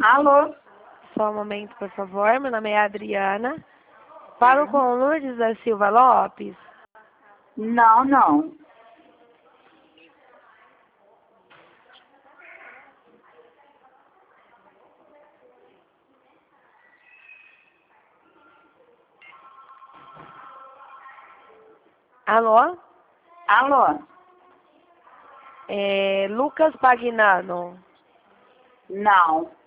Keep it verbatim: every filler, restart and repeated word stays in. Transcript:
Alô? Só um momento, por favor. Meu nome é Adriana. Falo com Lourdes da Silva Lopes. Não, não. Alô? Alô? É Lucas Pagnano. Não.